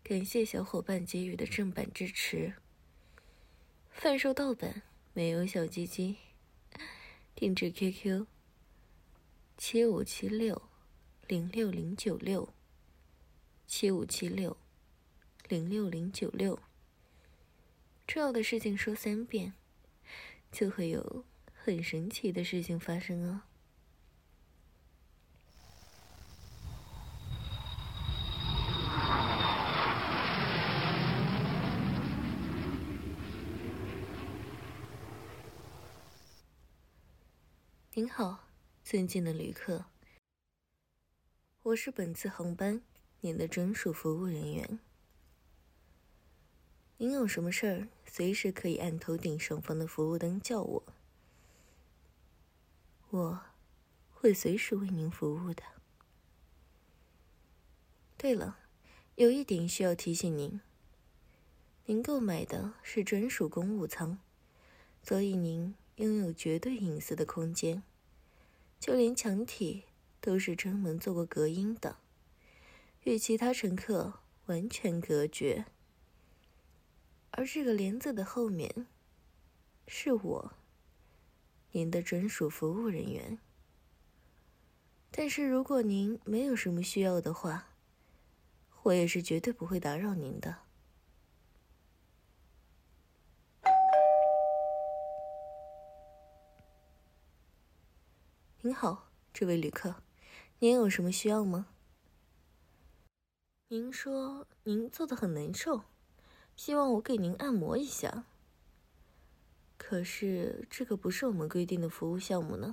感谢小伙伴给予的正版支持。贩售盗版没有小鸡鸡，定制 QQ 7576-06096，7576-06096。重要的事情说3遍，就会有很神奇的事情发生哦。您好，尊敬的旅客，我是本次航班您的专属服务人员。您有什么事儿，随时可以按头顶上方的服务灯叫我，我会随时为您服务的。对了，有一点需要提醒您，您购买的是专属公务舱，所以您拥有绝对隐私的空间，就连墙体都是专门做过隔音的，与其他乘客完全隔绝。而这个帘子的后面，是我，您的专属服务人员。但是如果您没有什么需要的话，我也是绝对不会打扰您的。您好，这位旅客，您有什么需要吗？您说您坐得很难受，希望我给您按摩一下。可是这个不是我们规定的服务项目呢。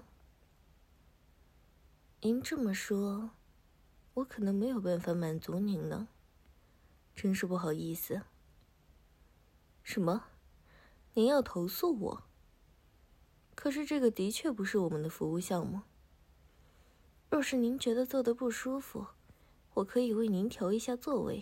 您这么说，我可能没有办法满足您呢，真是不好意思。什么？您要投诉我？可是这个的确不是我们的服务项目。若是您觉得坐得不舒服，我可以为您调一下座位，